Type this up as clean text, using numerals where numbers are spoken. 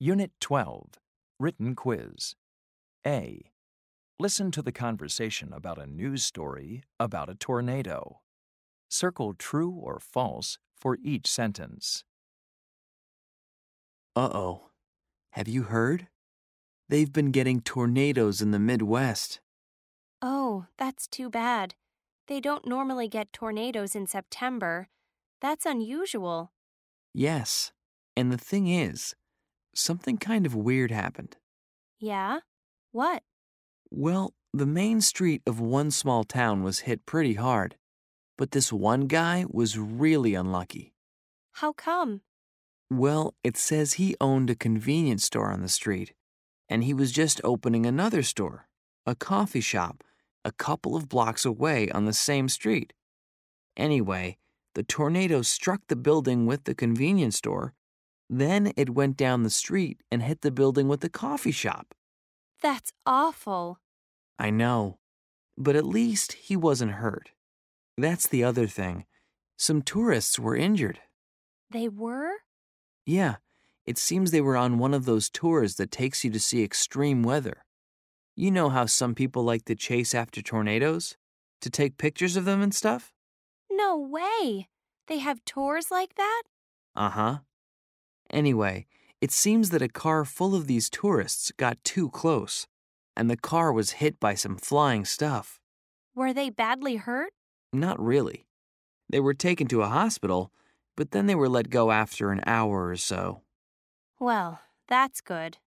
Unit 12, Written Quiz. A. Listen to the conversation about a news story about a tornado. Circle true or false for each sentence. Uh-oh. Have you heard? They've been getting tornadoes in the Midwest. Oh, that's too bad. They don't normally get tornadoes in September. That's unusual. Yes. And the thing is, something kind of weird happened. Yeah? What? Well, the main street of one small town was hit pretty hard, but this one guy was really unlucky. How come? Well, it says he owned a convenience store on the street, and he was just opening another store, a coffee shop, a couple of blocks away on the same street. Anyway, the tornado struck the building with the convenience store, then it went down the street and hit the building with the coffee shop. That's awful. I know, but at least he wasn't hurt. That's the other thing. Some tourists were injured. They were? Yeah, it seems they were on one of those tours that takes you to see extreme weather. You know how some people like to chase after tornadoes? To take pictures of them and stuff? No way. They have tours like that? Uh-huh. Anyway, it seems that a car full of these tourists got too close, and the car was hit by some flying stuff. Were they badly hurt? Not really. They were taken to a hospital, but then they were let go after an hour or so. Well, that's good.